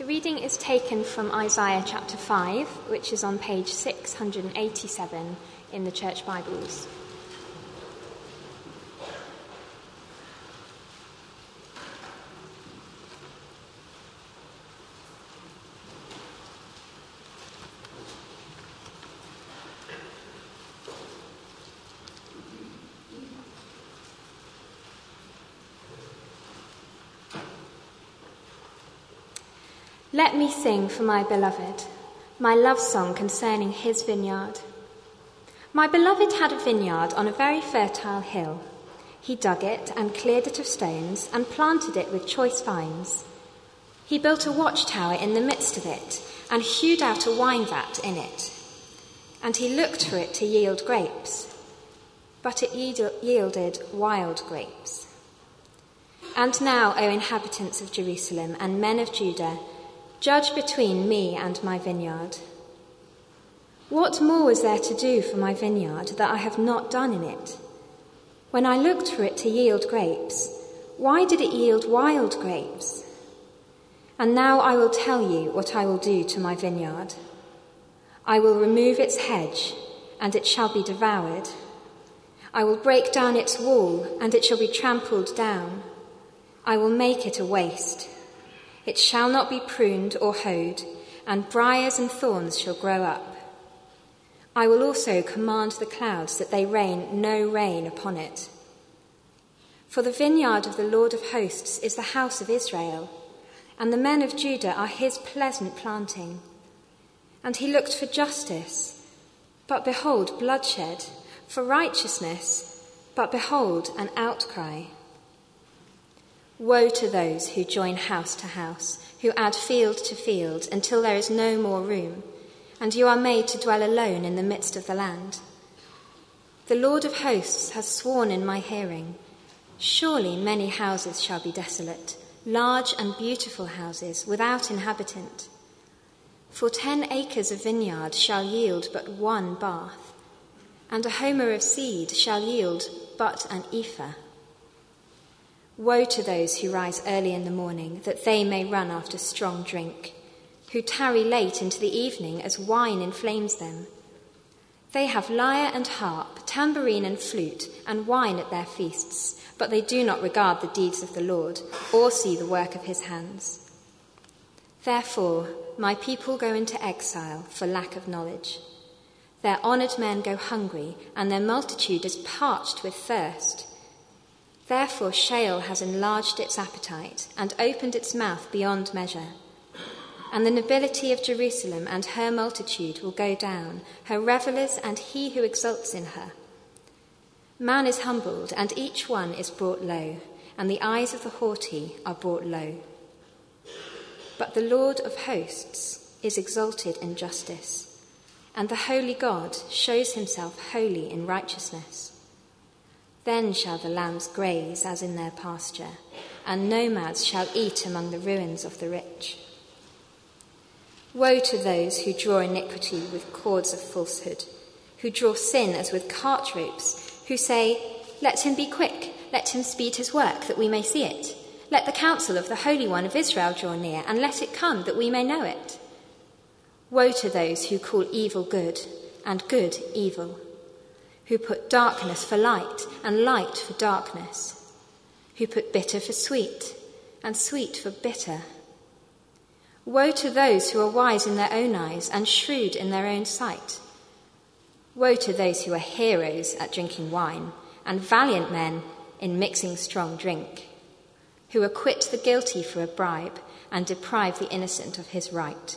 reading is taken from Isaiah chapter 5, which is on page 687 in the Church Bibles. Let me sing for my beloved, my love song concerning his vineyard. My beloved had a vineyard on a very fertile hill. He dug it and cleared it of stones and planted it with choice vines. He built a watchtower in the midst of it and hewed out a wine vat in it. And he looked for it to yield grapes, but it yielded wild grapes. And now, O inhabitants of Jerusalem and men of Judah, judge between me and my vineyard. What more was there to do for my vineyard that I have not done in it? When I looked for it to yield grapes, why did it yield wild grapes? And now I will tell you what I will do to my vineyard. I will remove its hedge, and it shall be devoured. I will break down its wall, and it shall be trampled down. I will make it a waste. It shall not be pruned or hoed, and briars and thorns shall grow up. I will also command the clouds that they rain no rain upon it. For the vineyard of the Lord of hosts is the house of Israel, and the men of Judah are his pleasant planting. And he looked for justice, but behold, bloodshed, for righteousness, but behold, an outcry. Woe to those who join house to house, who add field to field until there is no more room, and you are made to dwell alone in the midst of the land. The Lord of hosts has sworn in my hearing, surely many houses shall be desolate, large and beautiful houses without inhabitant. For 10 acres of vineyard shall yield but 1 bath, and a homer of seed shall yield but an ephah. Woe to those who rise early in the morning, that they may run after strong drink, who tarry late into the evening as wine inflames them. They have lyre and harp, tambourine and flute, and wine at their feasts, but they do not regard the deeds of the Lord, or see the work of his hands. Therefore, my people go into exile for lack of knowledge. Their honoured men go hungry, and their multitude is parched with thirst. Therefore Sheol has enlarged its appetite and opened its mouth beyond measure. And the nobility of Jerusalem and her multitude will go down, her revellers and he who exults in her. Man is humbled, and each one is brought low, and the eyes of the haughty are brought low. But the Lord of hosts is exalted in justice, and the holy God shows himself holy in righteousness. Then shall the lambs graze as in their pasture, and nomads shall eat among the ruins of the rich. Woe to those who draw iniquity with cords of falsehood, who draw sin as with cart ropes, who say, "Let him be quick, let him speed his work, that we may see it. Let the counsel of the Holy One of Israel draw near, and let it come, that we may know it." Woe to those who call evil good, and good evil, who put darkness for light and light for darkness, who put bitter for sweet and sweet for bitter. Woe to those who are wise in their own eyes and shrewd in their own sight. Woe to those who are heroes at drinking wine and valiant men in mixing strong drink, who acquit the guilty for a bribe and deprive the innocent of his right.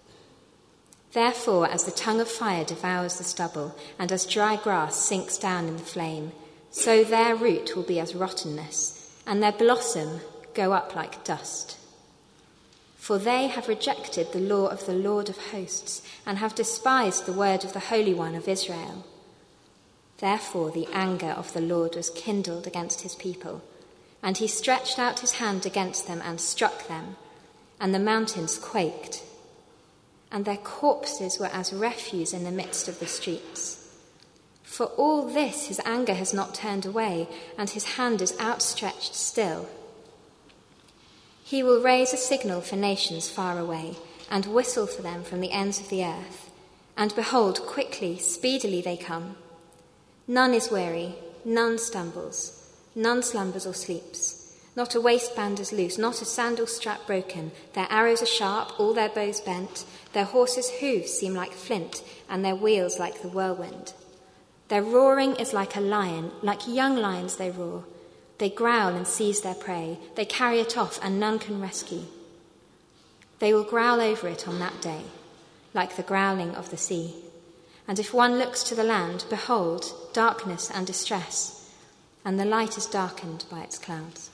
Therefore, as the tongue of fire devours the stubble, and as dry grass sinks down in the flame, so their root will be as rottenness, and their blossom go up like dust. For they have rejected the law of the Lord of hosts, and have despised the word of the Holy One of Israel. Therefore the anger of the Lord was kindled against his people, and he stretched out his hand against them and struck them, and the mountains quaked. And their corpses were as refuse in the midst of the streets. For all this his anger has not turned away, and his hand is outstretched still. He will raise a signal for nations far away, and whistle for them from the ends of the earth. And behold, quickly, speedily they come. None is weary, none stumbles, none slumbers or sleeps. Not a waistband is loose, not a sandal strap broken. Their arrows are sharp, all their bows bent. Their horses' hooves seem like flint, and their wheels like the whirlwind. Their roaring is like a lion, like young lions they roar. They growl and seize their prey. They carry it off, and none can rescue. They will growl over it on that day, like the growling of the sea. And if one looks to the land, behold, darkness and distress, and the light is darkened by its clouds.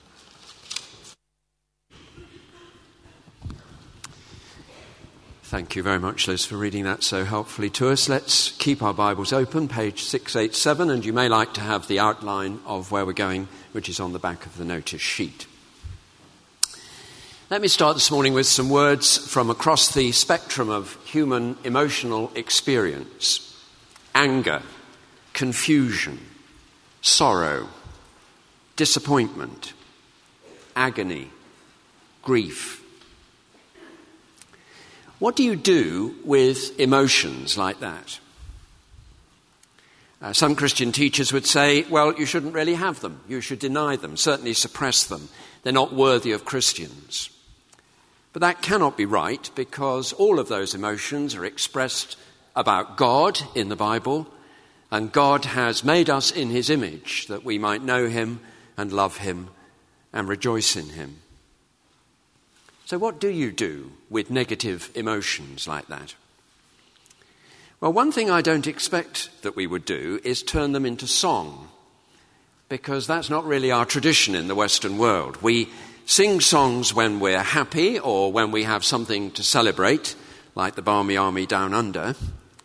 Thank you very much, Liz, for reading that so helpfully to us. Let's keep our Bibles open, page 687, and you may like to have the outline of where we're going, which is on the back of the notice sheet. Let me start this morning with some words from across the spectrum of human emotional experience: anger, confusion, sorrow, disappointment, agony, grief. What do you do with emotions like that? Some Christian teachers would say, well, you shouldn't really have them. You should deny them, certainly suppress them. They're not worthy of Christians. But that cannot be right, because all of those emotions are expressed about God in the Bible, and God has made us in his image that we might know him and love him and rejoice in him. So what do you do with negative emotions like that? Well, one thing I don't expect that we would do is turn them into song, because that's not really our tradition in the Western world. We sing songs when we're happy or when we have something to celebrate, like the Barmy Army Down Under.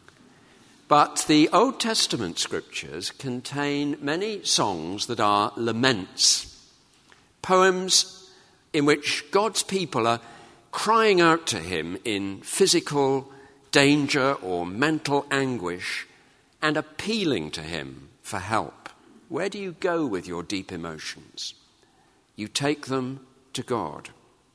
But the Old Testament scriptures contain many songs that are laments, poems in which God's people are crying out to him in physical danger or mental anguish and appealing to him for help. Where do you go with your deep emotions? You take them to God.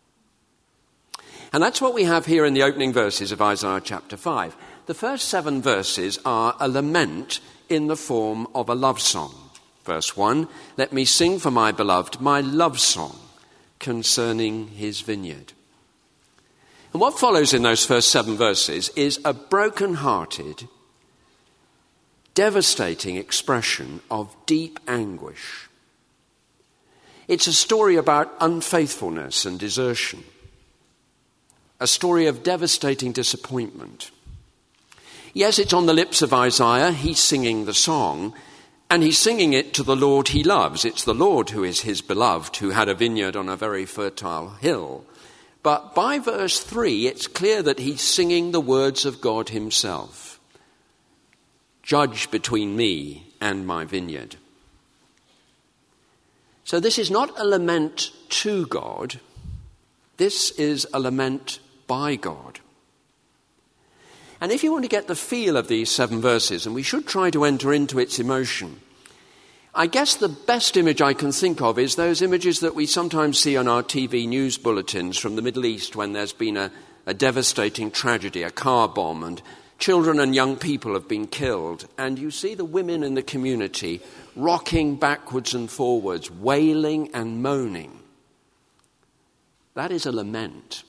And that's what we have here in the opening verses of Isaiah chapter 5. The first 7 verses are a lament in the form of a love song. Verse 1, let me sing for my beloved my love song concerning his vineyard. And what follows in those first 7 verses is a broken-hearted, devastating expression of deep anguish. It's a story about unfaithfulness and desertion, a story of devastating disappointment. Yes, it's on the lips of Isaiah. He's singing the song, and he's singing it to the Lord he loves. It's the Lord who is his beloved, who had a vineyard on a very fertile hill. But by verse 3, it's clear that he's singing the words of God himself. Judge between me and my vineyard. So this is not a lament to God. This is a lament by God. And if you want to get the feel of these 7 verses, and we should try to enter into its emotion, I guess the best image I can think of is those images that we sometimes see on our TV news bulletins from the Middle East when there's been a devastating tragedy, a car bomb, and children and young people have been killed. And you see the women in the community rocking backwards and forwards, wailing and moaning. That is a lament.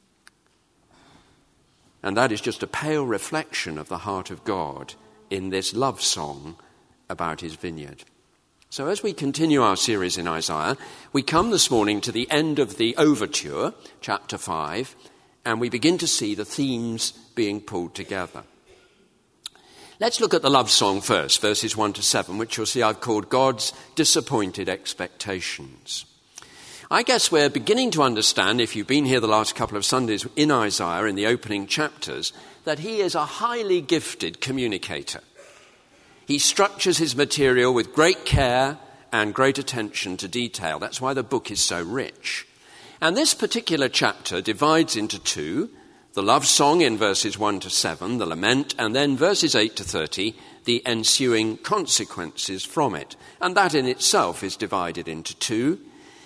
And that is just a pale reflection of the heart of God in this love song about his vineyard. So as we continue our series in Isaiah, we come this morning to the end of the overture, chapter 5, and we begin to see the themes being pulled together. Let's look at the love song first, verses 1 to 7, which you'll see I've called God's Disappointed Expectations. I guess we're beginning to understand, if you've been here the last couple of Sundays in Isaiah in the opening chapters, that he is a highly gifted communicator. He structures his material with great care and great attention to detail. That's why the book is so rich. And this particular chapter divides into 2, the love song in verses 1 to 7, the lament, and then verses 8 to 30, the ensuing consequences from it. And that in itself is divided into 2.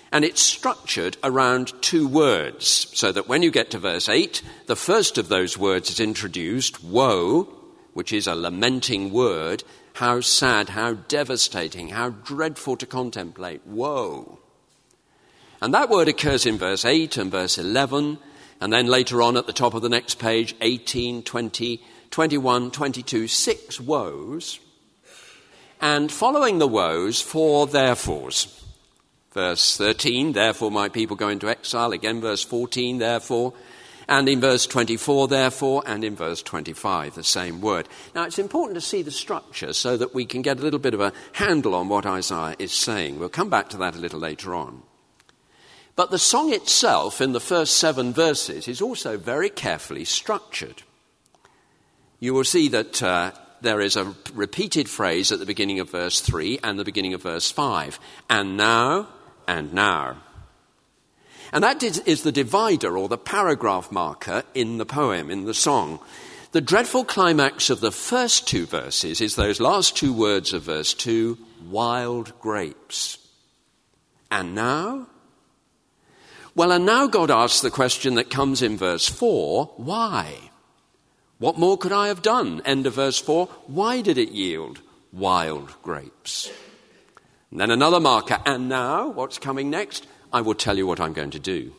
And it's structured around two words, so that when you get to verse 8, the first of those words is introduced, woe, which is a lamenting word. How sad, how devastating, how dreadful to contemplate, woe. And that word occurs in verse 8 and verse 11, and then later on at the top of the next page, 18, 20, 21, 22, 6 woes. And following the woes, 4 therefores. Verse 13, therefore my people go into exile. Again, verse 14, therefore. And in verse 24, therefore. And in verse 25, the same word. Now, it's important to see the structure so that we can get a little bit of a handle on what Isaiah is saying. We'll come back to that a little later on. But the song itself, in the first 7 verses, is also very carefully structured. You will see that there is a repeated phrase at the beginning of verse 3 and the beginning of verse 5. And now, and now. And that is the divider or the paragraph marker in the poem, in the song. The dreadful climax of the first 2 verses is those last 2 words of verse 2, wild grapes. And now? Well, and now God asks the question that comes in verse 4, why? What more could I have done? End of verse 4. Why did it yield wild grapes? And then another marker. And now, what's coming next? I will tell you what I'm going to do.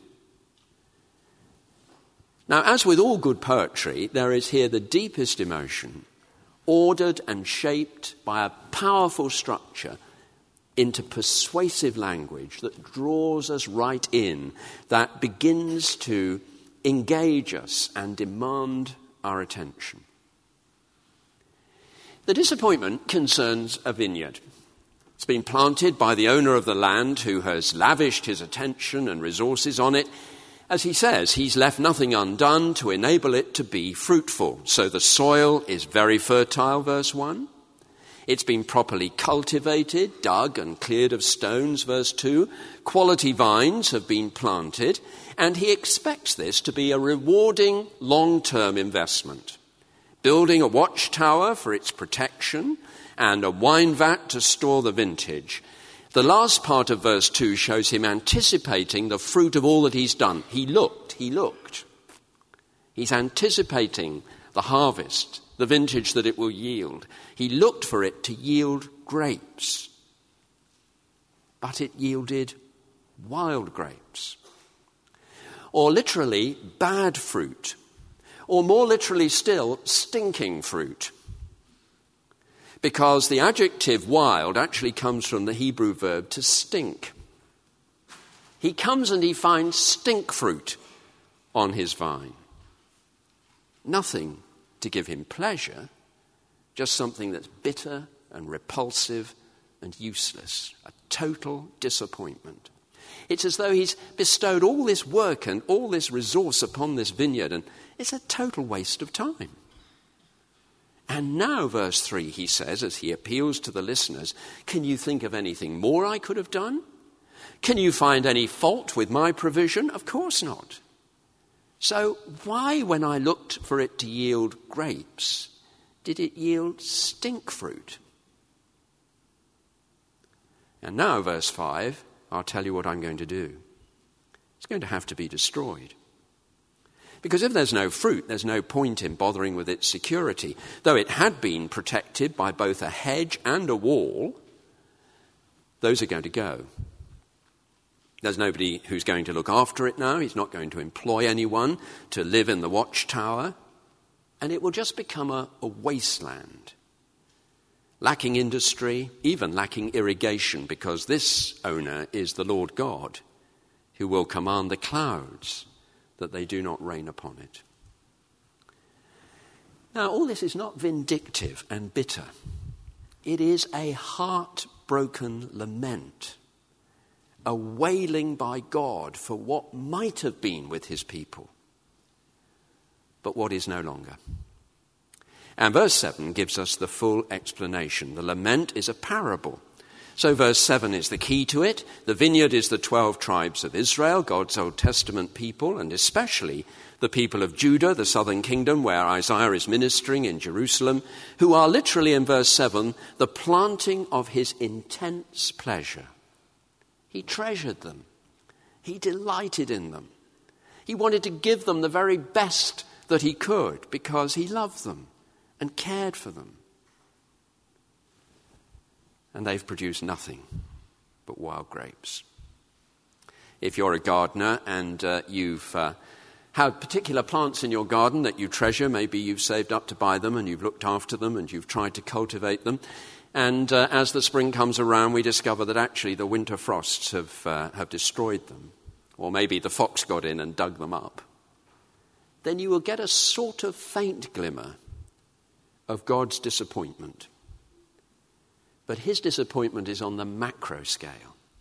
Now, as with all good poetry, there is here the deepest emotion, ordered and shaped by a powerful structure into persuasive language that draws us right in, that begins to engage us and demand our attention. The disappointment concerns a vineyard. It's been planted by the owner of the land who has lavished his attention and resources on it. As he says, he's left nothing undone to enable it to be fruitful. So the soil is very fertile, verse 1. It's been properly cultivated, dug and cleared of stones, verse 2. Quality vines have been planted, and he expects this to be a rewarding long-term investment. Building a watchtower for its protection and a wine vat to store the vintage. The last part of verse 2 shows him anticipating the fruit of all that he's done. He looked. He's anticipating the harvest, the vintage that it will yield. He looked for it to yield grapes, but it yielded wild grapes. Or literally, bad fruit. Or more literally still, stinking fruit. Because the adjective wild actually comes from the Hebrew verb to stink. He comes and he finds stink fruit on his vine. Nothing to give him pleasure, just something that's bitter and repulsive and useless. A total disappointment. It's as though he's bestowed all this work and all this resource upon this vineyard, and it's a total waste of time. And now, verse 3, he says, as he appeals to the listeners, can you think of anything more I could have done? Can you find any fault with my provision? Of course not. So why, when I looked for it to yield grapes, did it yield stink fruit? And now, verse 5, I'll tell you what I'm going to do. It's going to have to be destroyed. Because if there's no fruit, there's no point in bothering with its security. Though it had been protected by both a hedge and a wall, those are going to go. There's nobody who's going to look after it now. He's not going to employ anyone to live in the watchtower. And it will just become a wasteland, lacking industry, even lacking irrigation, because this owner is the Lord God, who will command the clouds that they do not rain upon it. Now, all this is not vindictive and bitter. It is a heartbroken lament, a wailing by God for what might have been with his people, but what is no longer. And verse 7 gives us the full explanation. The lament is a parable. So verse 7 is the key to it. The vineyard is the 12 tribes of Israel, God's Old Testament people, and especially the people of Judah, the southern kingdom, where Isaiah is ministering in Jerusalem, who are literally in verse 7, the planting of his intense pleasure. He treasured them. He delighted in them. He wanted to give them the very best that he could because he loved them and cared for them. And they've produced nothing but wild grapes. If you're a gardener and you've had particular plants in your garden that you treasure, maybe you've saved up to buy them and you've looked after them and you've tried to cultivate them, and as the spring comes around, we discover that actually the winter frosts have destroyed them, or maybe the fox got in and dug them up, then you will get a sort of faint glimmer of God's disappointment. But his disappointment is on the macro scale.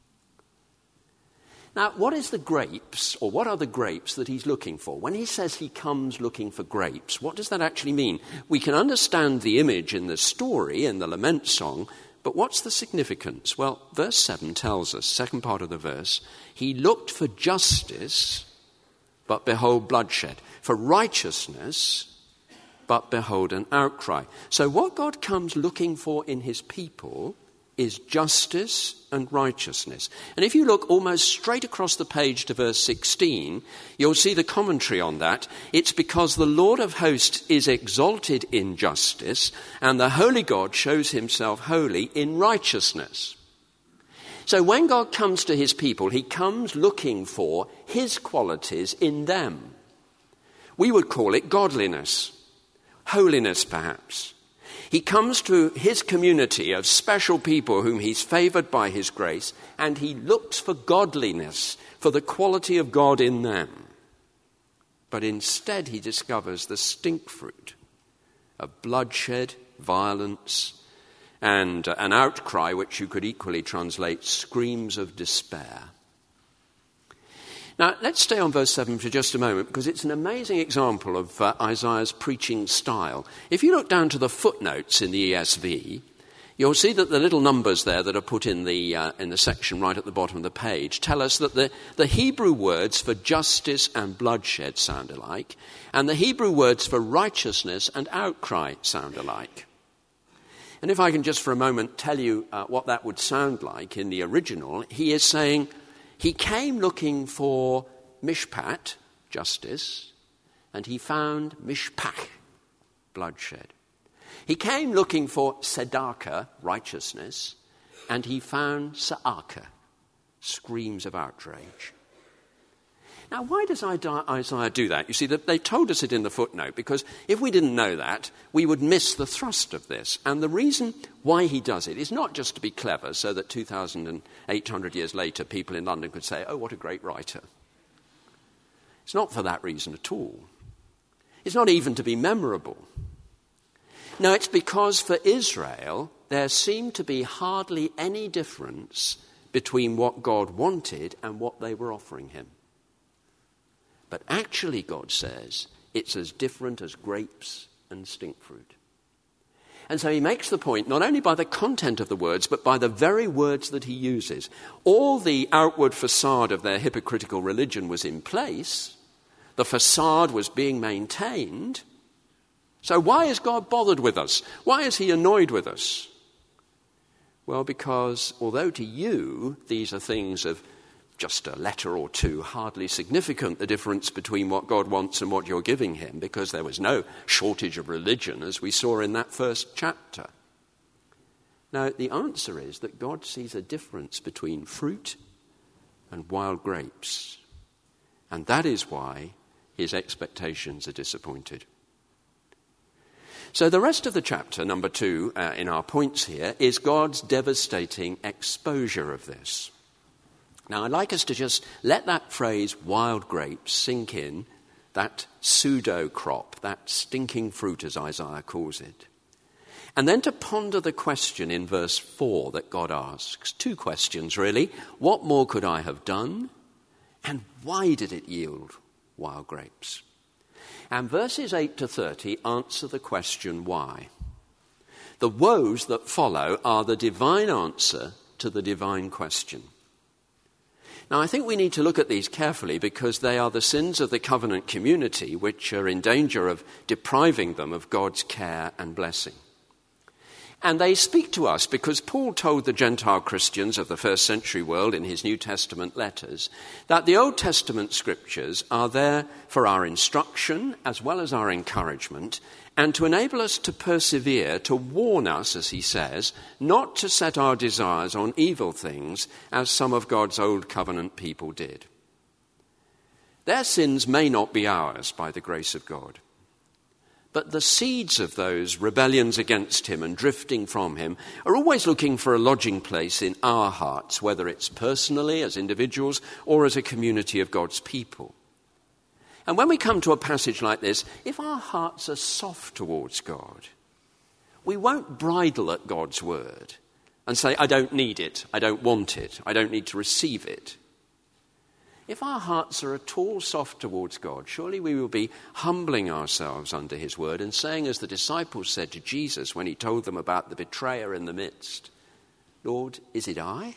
Now, what is the grapes, or what are the grapes that he's looking for? When he says he comes looking for grapes, what does that actually mean? We can understand the image in the story, in the lament song, but what's the significance? Well, verse 7 tells us, second part of the verse, he looked for justice, but behold bloodshed. For righteousness, but behold an outcry. So what God comes looking for in his people is justice and righteousness. And if you look almost straight across the page to verse 16, you'll see the commentary on that. It's because the Lord of hosts is exalted in justice, and the holy God shows himself holy in righteousness. So when God comes to his people, he comes looking for his qualities in them. We would call it godliness, holiness perhaps. He comes to his community of special people whom he's favored by his grace, and he looks for godliness, for the quality of God in them. But instead he discovers the stink fruit of bloodshed, violence, and an outcry which you could equally translate screams of despair. Now, let's stay on verse 7 for just a moment, because it's an amazing example of Isaiah's preaching style. If you look down to the footnotes in the ESV, you'll see that the little numbers there that are put in the section right at the bottom of the page tell us that the Hebrew words for justice and bloodshed sound alike, and the Hebrew words for righteousness and outcry sound alike. And if I can just for a moment tell you what that would sound like in the original, he is saying, he came looking for mishpat, justice, and he found mishpach, bloodshed. He came looking for tzedakah, righteousness, and he found sa'aka, screams of outrage. Now, why does Isaiah do that? You see, they told us it in the footnote, because if we didn't know that, we would miss the thrust of this. And the reason why he does it is not just to be clever, so that 2,800 years later, people in London could say, oh, what a great writer. It's not for that reason at all. It's not even to be memorable. No, it's because for Israel, there seemed to be hardly any difference between what God wanted and what they were offering him. But actually, God says, it's as different as grapes and stink fruit. And so he makes the point, not only by the content of the words, but by the very words that he uses. All the outward facade of their hypocritical religion was in place. The facade was being maintained. So why is God bothered with us? Why is he annoyed with us? Well, because although to you these are things of just a letter or two, hardly significant, the difference between what God wants and what you're giving him, because there was no shortage of religion, as we saw in that first chapter. Now, the answer is that God sees a difference between fruit and wild grapes. And that is why his expectations are disappointed. So the rest of the chapter, number 2, in our points here, is God's devastating exposure of this. Now, I'd like us to just let that phrase, wild grapes, sink in, that pseudo-crop, that stinking fruit, as Isaiah calls it. And then to ponder the question in verse 4 that God asks. 2 questions, really. What more could I have done? And why did it yield wild grapes? And verses 8 to 30 answer the question why. The woes that follow are the divine answer to the divine question. Now, I think we need to look at these carefully because they are the sins of the covenant community which are in danger of depriving them of God's care and blessing. And they speak to us because Paul told the Gentile Christians of the first century world in his New Testament letters that the Old Testament scriptures are there for our instruction as well as our encouragement, and to enable us to persevere, to warn us, as he says, not to set our desires on evil things as some of God's old covenant people did. Their sins may not be ours by the grace of God. But the seeds of those rebellions against him and drifting from him are always looking for a lodging place in our hearts, whether it's personally, as individuals, or as a community of God's people. And when we come to a passage like this, if our hearts are soft towards God, we won't bridle at God's word and say, I don't need it, I don't want it, I don't need to receive it. If our hearts are at all soft towards God, surely we will be humbling ourselves under his word and saying, as the disciples said to Jesus when he told them about the betrayer in the midst, Lord, is it I?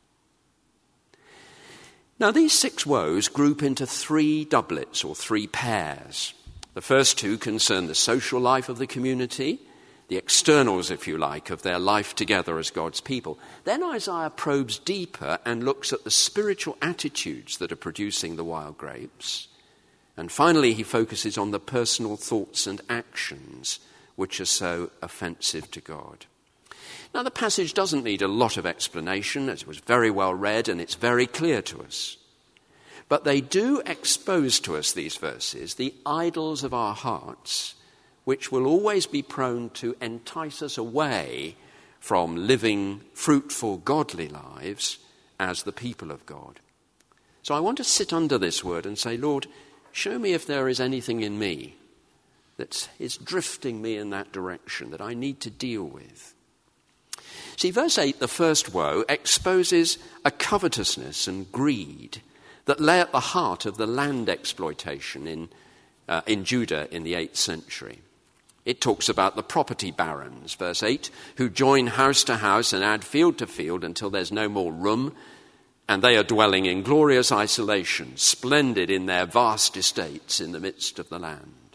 Now, these 6 woes group into 3 doublets or 3 pairs. The first 2 concern the social life of the community, the externals, if you like, of their life together as God's people. Then Isaiah probes deeper and looks at the spiritual attitudes that are producing the wild grapes. And finally, he focuses on the personal thoughts and actions which are so offensive to God. Now, the passage doesn't need a lot of explanation, as it was very well read and it's very clear to us. But they do expose to us, these verses, the idols of our hearts, which will always be prone to entice us away from living fruitful, godly lives as the people of God. So I want to sit under this word and say, Lord, show me if there is anything in me that is drifting me in that direction that I need to deal with. See, verse 8, the first woe, exposes a covetousness and greed that lay at the heart of the land exploitation in Judah in the 8th century. It talks about the property barons, verse 8, who join house to house and add field to field until there's no more room, and they are dwelling in glorious isolation, splendid in their vast estates in the midst of the land.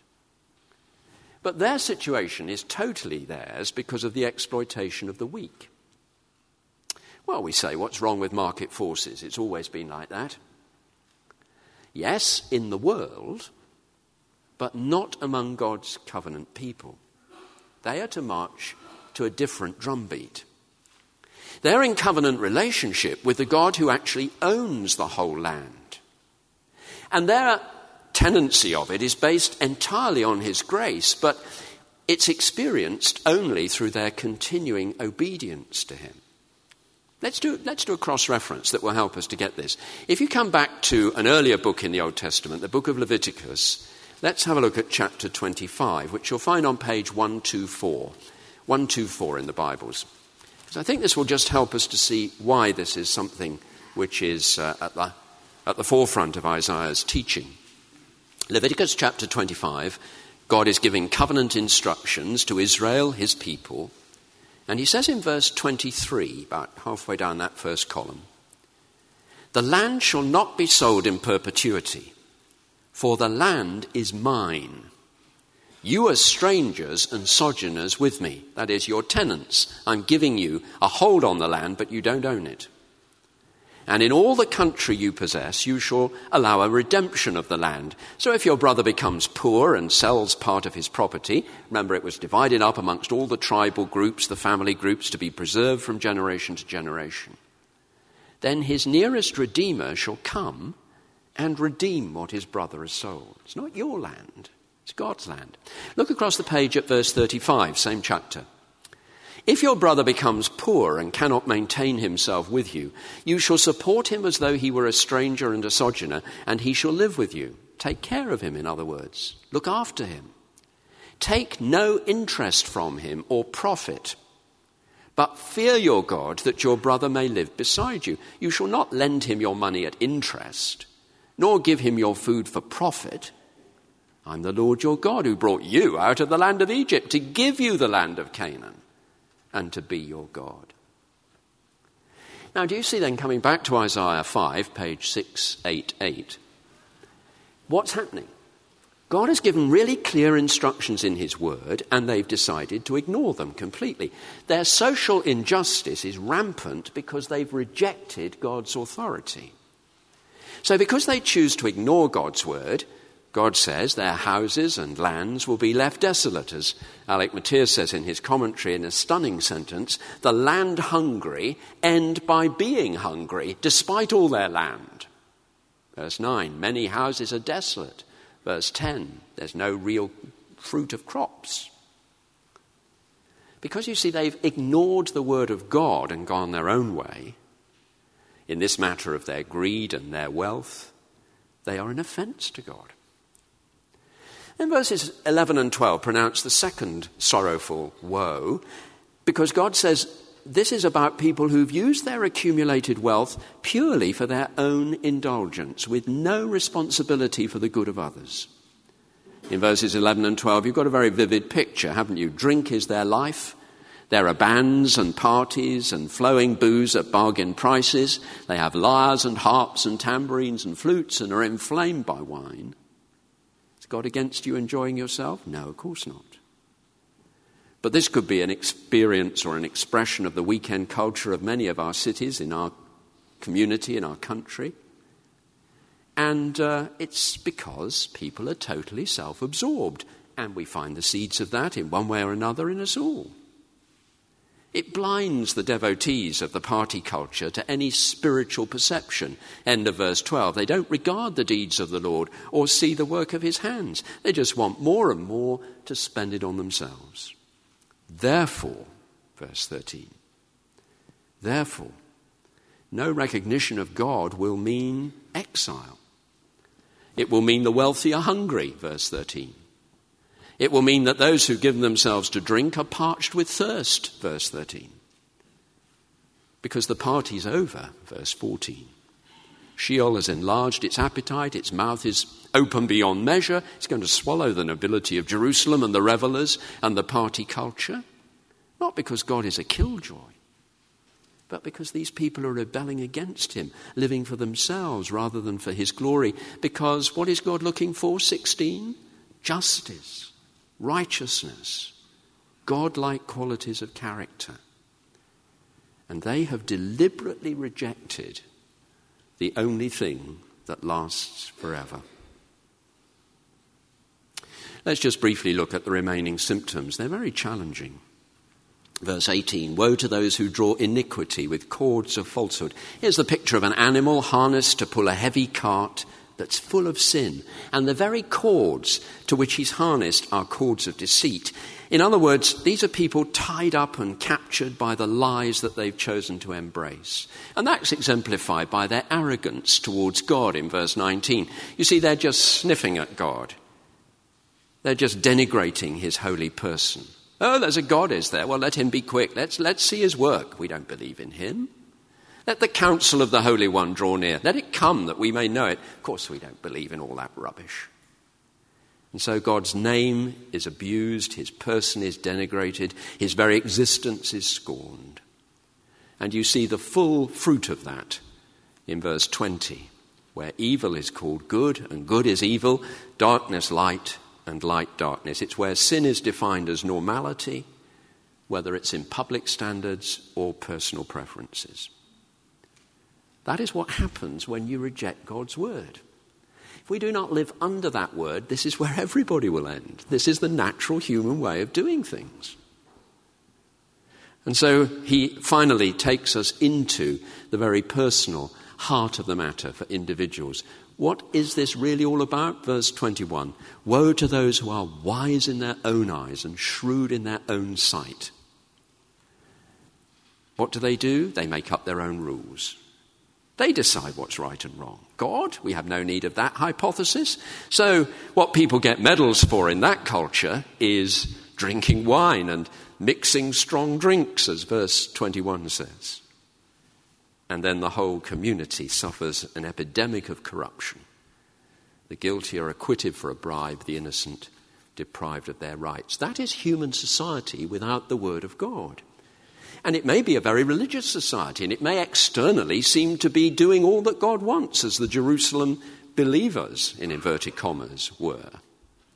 But their situation is totally theirs because of the exploitation of the weak. Well, we say, what's wrong with market forces? It's always been like that. Yes, in the world, but not among God's covenant people. They are to march to a different drumbeat. They're in covenant relationship with the God who actually owns the whole land. And their tenancy of it is based entirely on his grace, but it's experienced only through their continuing obedience to him. Let's do a cross-reference that will help us to get this. If you come back to an earlier book in the Old Testament, the book of Leviticus, let's have a look at chapter 25, which you'll find on page 124. 124 in the Bibles. Because I think this will just help us to see why this is something which is at the forefront of Isaiah's teaching. Leviticus chapter 25, God is giving covenant instructions to Israel, his people. And he says in verse 23, about halfway down that first column, "The land shall not be sold in perpetuity, for the land is mine. You are strangers and sojourners with me." That is, your tenants. I'm giving you a hold on the land, but you don't own it. "And in all the country you possess, you shall allow a redemption of the land. So if your brother becomes poor and sells part of his property," remember it was divided up amongst all the tribal groups, the family groups, to be preserved from generation to generation, "then his nearest redeemer shall come and redeem what his brother has sold." It's not your land, it's God's land. Look across the page at verse 35, same chapter. "If your brother becomes poor and cannot maintain himself with you, you shall support him as though he were a stranger and a sojourner, and he shall live with you." Take care of him, in other words. Look after him. "Take no interest from him or profit, but fear your God that your brother may live beside you. You shall not lend him your money at interest, nor give him your food for profit. I'm the Lord your God who brought you out of the land of Egypt to give you the land of Canaan and to be your God." Now, do you see then, coming back to Isaiah 5, page 688, what's happening? God has given really clear instructions in his word, and they've decided to ignore them completely. Their social injustice is rampant because they've rejected God's authority. So because they choose to ignore God's word, God says their houses and lands will be left desolate. As Alec Matthias says in his commentary in a stunning sentence, the land hungry end by being hungry despite all their land. Verse 9, many houses are desolate. Verse 10, there's no real fruit of crops. Because you see, they've ignored the word of God and gone their own way, in this matter of their greed and their wealth, they are an offence to God. And verses 11 and 12 pronounce the second sorrowful woe, because God says this is about people who've used their accumulated wealth purely for their own indulgence, with no responsibility for the good of others. In verses 11 and 12, you've got a very vivid picture, haven't you? Drink is their life. There are bands and parties and flowing booze at bargain prices. They have lyres and harps and tambourines and flutes and are inflamed by wine. Is God against you enjoying yourself? No, of course not. But this could be an experience or an expression of the weekend culture of many of our cities, in our community, in our country. And it's because people are totally self-absorbed. And we find the seeds of that in one way or another in us all. It blinds the devotees of the party culture to any spiritual perception. End of verse 12. They don't regard the deeds of the Lord or see the work of his hands. They just want more and more to spend it on themselves. Therefore, verse 13, therefore, no recognition of God will mean exile. It will mean the wealthy are hungry, verse 13. It will mean that those who give themselves to drink are parched with thirst, verse 13. Because the party's over, verse 14. Sheol has enlarged its appetite, its mouth is open beyond measure. It's going to swallow the nobility of Jerusalem and the revelers and the party culture. Not because God is a killjoy, but because these people are rebelling against him, living for themselves rather than for his glory. Because what is God looking for? 16, justice, righteousness, God-like qualities of character. And they have deliberately rejected the only thing that lasts forever. Let's just briefly look at the remaining symptoms. They're very challenging. Verse 18, woe to those who draw iniquity with cords of falsehood. Here's the picture of an animal harnessed to pull a heavy cart that's full of sin. And the very cords to which he's harnessed are cords of deceit. In other words, these are people tied up and captured by the lies that they've chosen to embrace. And that's exemplified by their arrogance towards God in verse 19. You see, they're just sniffing at God. They're just denigrating his holy person. Oh, there's a God, is there? Well, let him be quick. Let's see his work. We don't believe in him. Let the counsel of the Holy One draw near. Let it come that we may know it. Of course, we don't believe in all that rubbish. And so God's name is abused, his person is denigrated, his very existence is scorned. And you see the full fruit of that in verse 20, where evil is called good and good is evil, darkness light and light darkness. It's where sin is defined as normality, whether it's in public standards or personal preferences. That is what happens when you reject God's word. If we do not live under that word, this is where everybody will end. This is the natural human way of doing things. And so he finally takes us into the very personal heart of the matter for individuals. What is this really all about? Verse 21. Woe to those who are wise in their own eyes and shrewd in their own sight. What do? They make up their own rules. They decide what's right and wrong. God, we have no need of that hypothesis. So what people get medals for in that culture is drinking wine and mixing strong drinks, as verse 21 says. And then the whole community suffers an epidemic of corruption. The guilty are acquitted for a bribe, the innocent deprived of their rights. That is human society without the word of God. And it may be a very religious society, and it may externally seem to be doing all that God wants, as the Jerusalem believers, in inverted commas, were.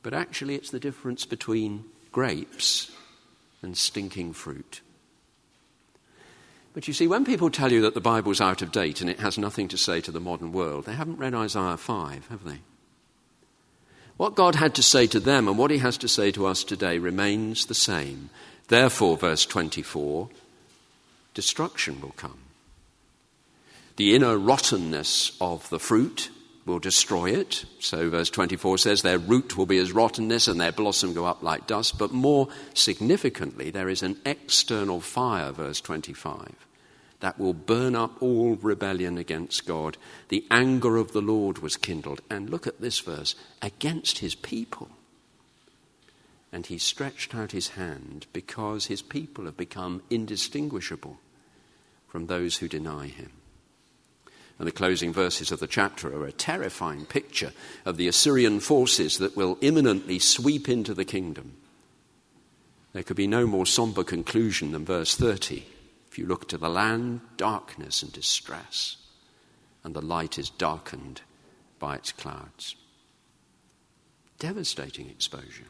But actually it's the difference between grapes and stinking fruit. But you see, when people tell you that the Bible's out of date and it has nothing to say to the modern world, they haven't read Isaiah 5, have they? What God had to say to them and what he has to say to us today remains the same. Therefore, verse 24, destruction will come. The inner rottenness of the fruit will destroy it. So verse 24 says their root will be as rottenness and their blossom go up like dust. But more significantly, there is an external fire, verse 25, that will burn up all rebellion against God. The anger of the Lord was kindled. And look at this verse, against his people. And he stretched out his hand because his people have become indistinguishable from those who deny him. And the closing verses of the chapter are a terrifying picture of the Assyrian forces that will imminently sweep into the kingdom. There could be no more somber conclusion than verse 30. If you look to the land, darkness and distress, and the light is darkened by its clouds. Devastating exposure.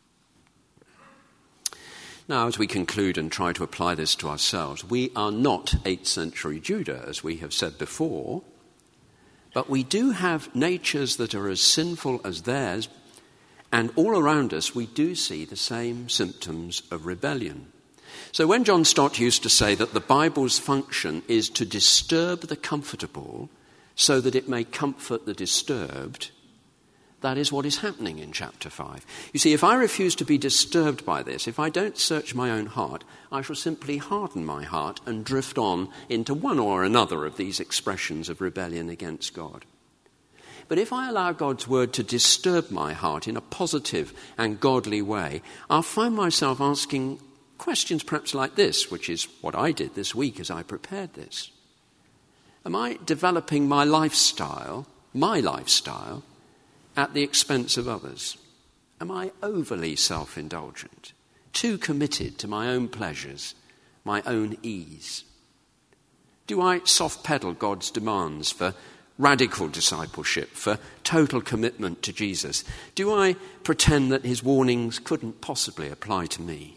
Now, as we conclude and try to apply this to ourselves, we are not 8th century Judah, as we have said before, but we do have natures that are as sinful as theirs, and all around us we do see the same symptoms of rebellion. So when John Stott used to say that the Bible's function is to disturb the comfortable so that it may comfort the disturbed, that is what is happening in chapter 5. You see, if I refuse to be disturbed by this, if I don't search my own heart, I shall simply harden my heart and drift on into one or another of these expressions of rebellion against God. But if I allow God's word to disturb my heart in a positive and godly way, I'll find myself asking questions perhaps like this, which is what I did this week as I prepared this. Am I developing my lifestyle, at the expense of others? Am I overly self-indulgent, too committed to my own pleasures, my own ease? Do I soft-pedal God's demands for radical discipleship, for total commitment to Jesus? Do I pretend that his warnings couldn't possibly apply to me?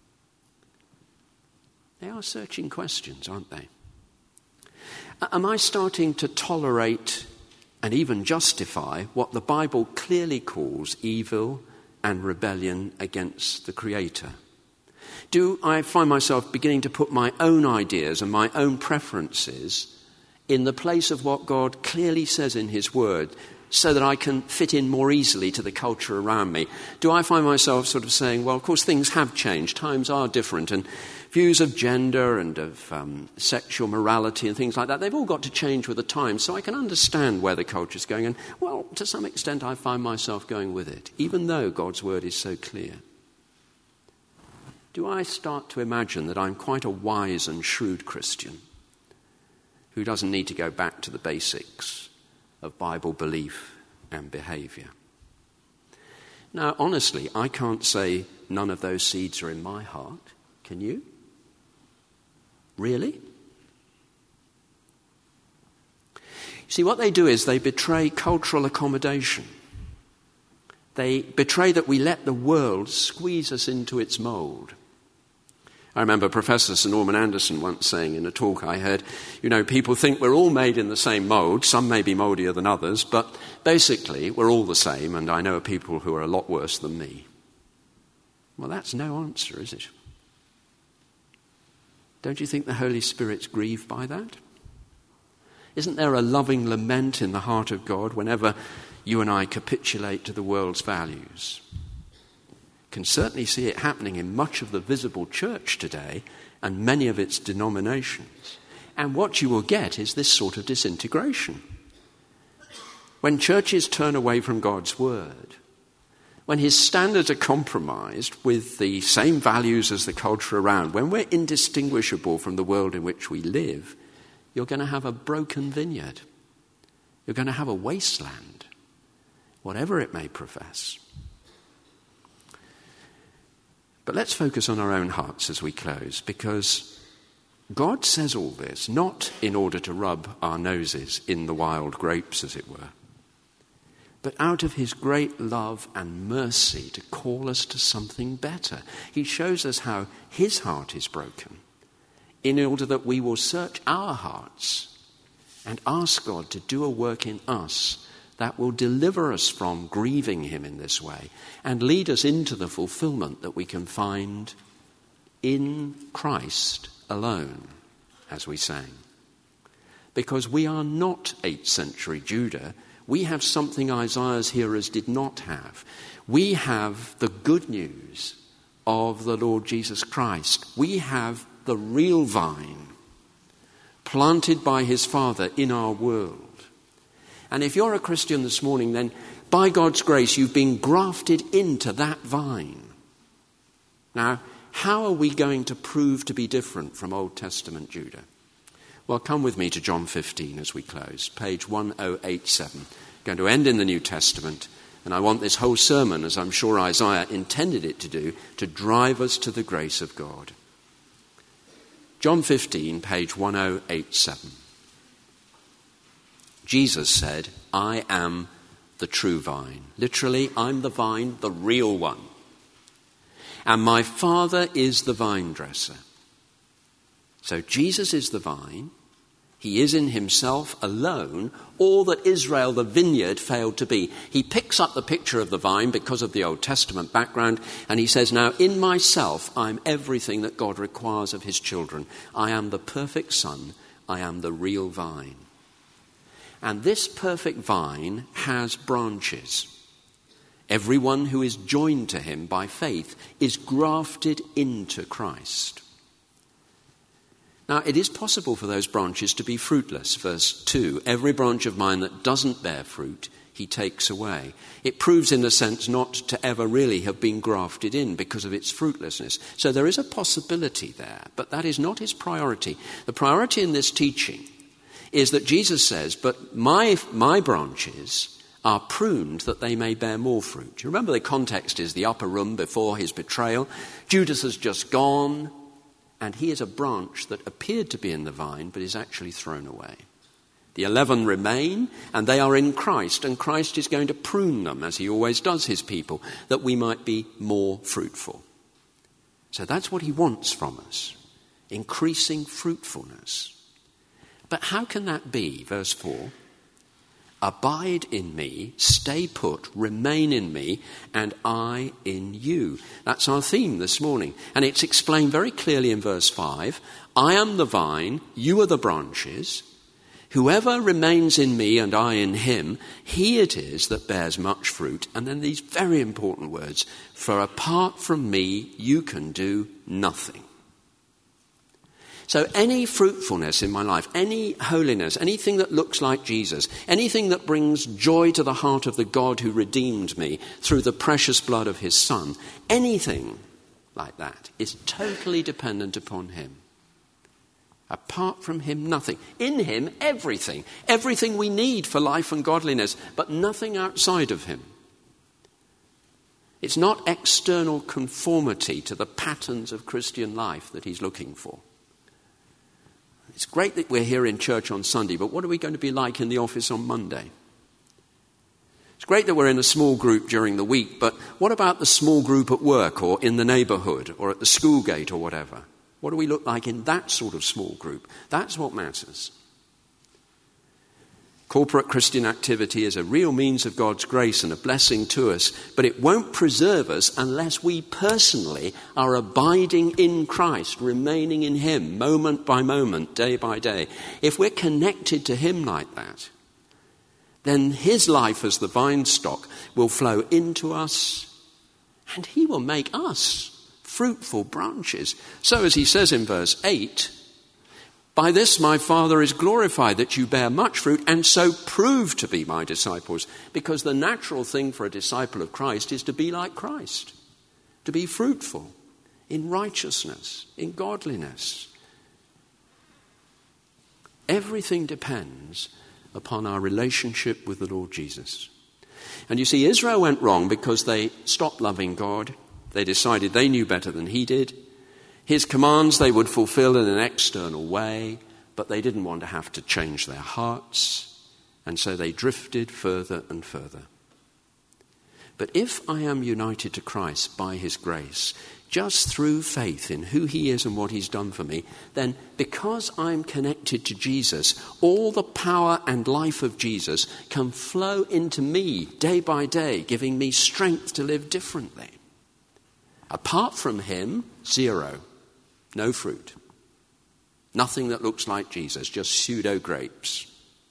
They are searching questions, aren't they? Am I starting to tolerate and even justify what the Bible clearly calls evil and rebellion against the Creator? Do I find myself beginning to put my own ideas and my own preferences in the place of what God clearly says in his word so that I can fit in more easily to the culture around me? Do I find myself sort of saying, well, of course things have changed, times are different, and views of gender and of sexual morality and things like that, they've all got to change with the times, so I can understand where the culture's going. And, well, to some extent I find myself going with it, even though God's word is so clear. Do I start to imagine that I'm quite a wise and shrewd Christian who doesn't need to go back to the basics of Bible belief and behaviour? Now, honestly, I can't say none of those seeds are in my heart. Can you? Really? See, what they do is they betray cultural accommodation. They betray that we let the world squeeze us into its mould. I remember Professor Sir Norman Anderson once saying in a talk I heard, people think we're all made in the same mould. Some may be mouldier than others, but basically we're all the same, and I know people who are a lot worse than me. Well, that's no answer, is it? Don't you think the Holy Spirit's grieved by that? Isn't there a loving lament in the heart of God whenever you and I capitulate to the world's values? Can certainly see it happening in much of the visible church today and many of its denominations. And what you will get is this sort of disintegration. When churches turn away from God's word, when his standards are compromised with the same values as the culture around, when we're indistinguishable from the world in which we live, you're going to have a broken vineyard. You're going to have a wasteland, whatever it may profess. But let's focus on our own hearts as we close, because God says all this not in order to rub our noses in the wild grapes, as it were, but out of his great love and mercy to call us to something better. He shows us how his heart is broken in order that we will search our hearts and ask God to do a work in us that will deliver us from grieving him in this way and lead us into the fulfillment that we can find in Christ alone, as we sang. Because we are not 8th century Judah. We have something Isaiah's hearers did not have. We have the good news of the Lord Jesus Christ. We have the real vine planted by his Father in our world. And if you're a Christian this morning, then by God's grace, you've been grafted into that vine. Now, how are we going to prove to be different from Old Testament Judah? Well, come with me to John 15 as we close, page 1087. I'm going to end in the New Testament, and I want this whole sermon, as I'm sure Isaiah intended it to do, to drive us to the grace of God. John 15, page 1087. Jesus said, I am the true vine. Literally, I'm the vine, the real one. And my Father is the vine dresser. So Jesus is the vine. He is in himself alone all that Israel, the vineyard, failed to be. He picks up the picture of the vine because of the Old Testament background, and he says, now in myself I'm everything that God requires of his children. I am the perfect son. I am the real vine. And this perfect vine has branches. Everyone who is joined to him by faith is grafted into Christ. Now, it is possible for those branches to be fruitless. Verse 2, every branch of mine that doesn't bear fruit, he takes away. It proves, in a sense, not to ever really have been grafted in because of its fruitlessness. So there is a possibility there, but that is not his priority. The priority in this teaching is that Jesus says, but my branches are pruned that they may bear more fruit. You remember the context is the upper room before his betrayal. Judas has just gone, and he is a branch that appeared to be in the vine, but is actually thrown away. The 11 remain, and they are in Christ, and Christ is going to prune them, as he always does his people, that we might be more fruitful. So that's what he wants from us, increasing fruitfulness. But how can that be? Verse 4, abide in me, stay put, remain in me, and I in you. That's our theme this morning. And it's explained very clearly in verse 5. I am the vine, you are the branches. Whoever remains in me and I in him, he it is that bears much fruit. And then these very important words, for apart from me, you can do nothing. So any fruitfulness in my life, any holiness, anything that looks like Jesus, anything that brings joy to the heart of the God who redeemed me through the precious blood of his Son, anything like that is totally dependent upon him. Apart from him, nothing. In him, everything. Everything we need for life and godliness, but nothing outside of him. It's not external conformity to the patterns of Christian life that he's looking for. It's great that we're here in church on Sunday, but what are we going to be like in the office on Monday? It's great that we're in a small group during the week, but what about the small group at work or in the neighbourhood or at the school gate or whatever? What do we look like in that sort of small group? That's what matters. Corporate Christian activity is a real means of God's grace and a blessing to us, but it won't preserve us unless we personally are abiding in Christ, remaining in him, moment by moment, day by day. If we're connected to him like that, then his life as the vine stock will flow into us, and he will make us fruitful branches. So as he says in verse 8, by this my Father is glorified, that you bear much fruit, and so prove to be my disciples. Because the natural thing for a disciple of Christ is to be like Christ, to be fruitful in righteousness, in godliness. Everything depends upon our relationship with the Lord Jesus. And you see, Israel went wrong because they stopped loving God. They decided they knew better than he did. His commands they would fulfill in an external way, but they didn't want to have to change their hearts, and so they drifted further and further. But if I am united to Christ by his grace, just through faith in who he is and what he's done for me, then because I'm connected to Jesus, all the power and life of Jesus can flow into me day by day, giving me strength to live differently. Apart from him, zero. No fruit. Nothing that looks like Jesus, just pseudo grapes.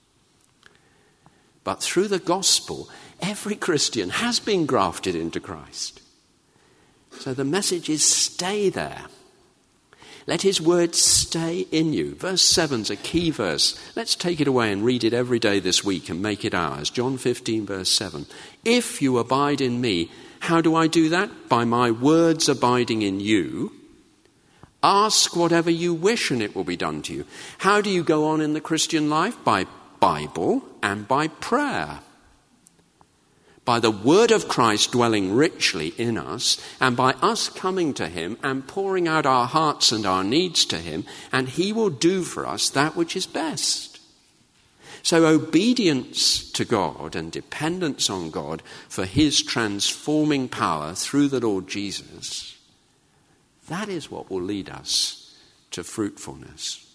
But through the gospel, every Christian has been grafted into Christ. So the message is stay there. Let his word stay in you. Verse 7's a key verse. Let's take it away and read it every day this week and make it ours. John 15, verse 7. If you abide in me, how do I do that? By my words abiding in you. Ask whatever you wish and it will be done to you. How do you go on in the Christian life? By Bible and by prayer. By the word of Christ dwelling richly in us, and by us coming to him and pouring out our hearts and our needs to him, and he will do for us that which is best. So obedience to God and dependence on God for his transforming power through the Lord Jesus, that is what will lead us to fruitfulness.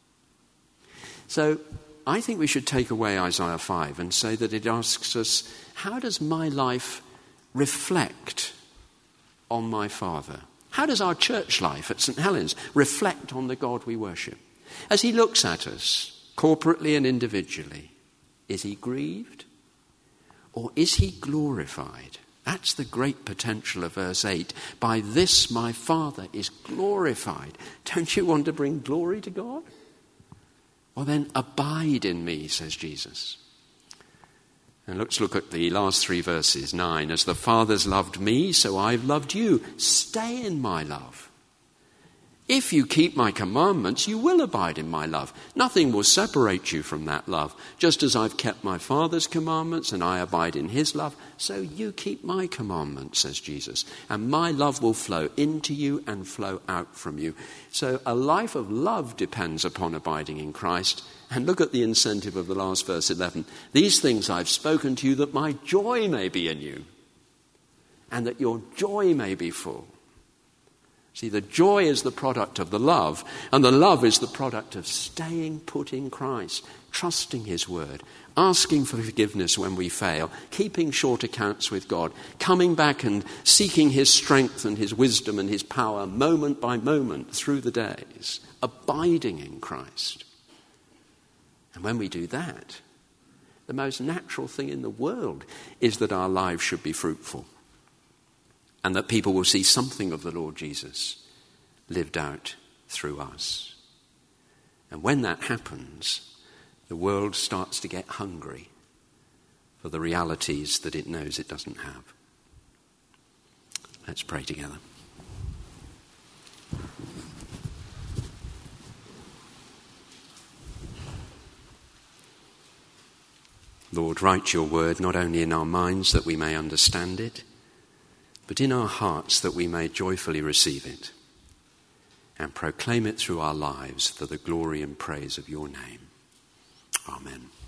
So I think we should take away Isaiah 5 and say that it asks us, how does my life reflect on my Father? How does our church life at St. Helens reflect on the God we worship? As he looks at us, corporately and individually, is he grieved or is he glorified? That's the great potential of verse 8. By this my Father is glorified. Don't you want to bring glory to God? Well then, abide in me, says Jesus. And let's look at the last three verses. 9, as the Father's loved me, so I've loved you. Stay in my love. If you keep my commandments, you will abide in my love. Nothing will separate you from that love. Just as I've kept my Father's commandments and I abide in his love, so you keep my commandments, says Jesus. And my love will flow into you and flow out from you. So a life of love depends upon abiding in Christ. And look at the incentive of the last verse 11. These things I've spoken to you that my joy may be in you and that your joy may be full. See, the joy is the product of the love, and the love is the product of staying put in Christ, trusting his word, asking for forgiveness when we fail, keeping short accounts with God, coming back and seeking his strength and his wisdom and his power moment by moment through the days, abiding in Christ. And when we do that, the most natural thing in the world is that our lives should be fruitful and that people will see something of the Lord Jesus lived out through us. And when that happens, the world starts to get hungry for the realities that it knows it doesn't have. Let's pray together. Lord, write your word not only in our minds that we may understand it, but in our hearts that we may joyfully receive it and proclaim it through our lives for the glory and praise of your name. Amen.